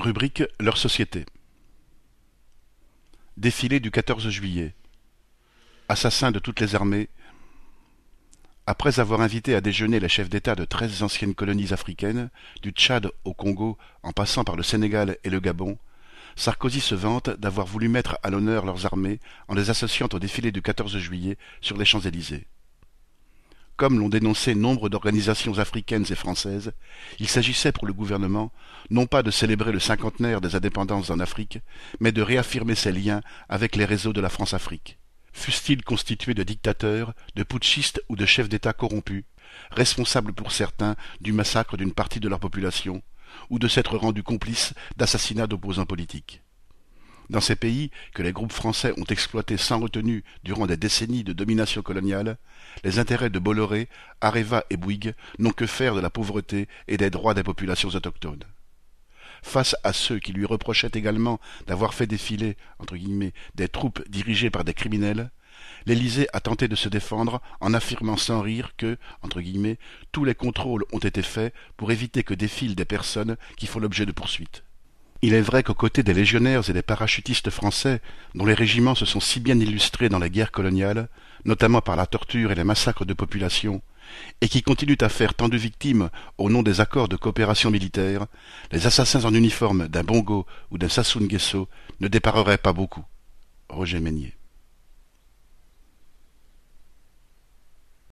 Rubrique leur société. Défilé du 14 juillet. Assassins de toutes les armées. Après avoir invité à déjeuner les chefs d'État de 13 anciennes colonies africaines, du Tchad au Congo, en passant par le Sénégal et le Gabon, Sarkozy se vante d'avoir voulu mettre à l'honneur leurs armées en les associant au défilé du 14 juillet sur les Champs-Élysées. Comme l'ont dénoncé nombre d'organisations africaines et françaises, il s'agissait pour le gouvernement non pas de célébrer le cinquantenaire des indépendances en Afrique, mais de réaffirmer ses liens avec les réseaux de la France-Afrique. Fussent-ils constitués de dictateurs, de putschistes ou de chefs d'État corrompus, responsables pour certains du massacre d'une partie de leur population, ou de s'être rendus complices d'assassinats d'opposants politiques. Dans ces pays que les groupes français ont exploités sans retenue durant des décennies de domination coloniale, les intérêts de Bolloré, Areva et Bouygues n'ont que faire de la pauvreté et des droits des populations autochtones. Face à ceux qui lui reprochaient également d'avoir fait défiler, entre guillemets, des troupes dirigées par des criminels, l'Élysée a tenté de se défendre en affirmant sans rire que, entre guillemets, tous les contrôles ont été faits pour éviter que défilent des personnes qui font l'objet de poursuites. Il est vrai qu'aux côtés des légionnaires et des parachutistes français, dont les régiments se sont si bien illustrés dans les guerres coloniales, notamment par la torture et les massacres de population, et qui continuent à faire tant de victimes au nom des accords de coopération militaire, les assassins en uniforme d'un Bongo ou d'un Sassou Nguesso ne dépareraient pas beaucoup. Roger Meignier.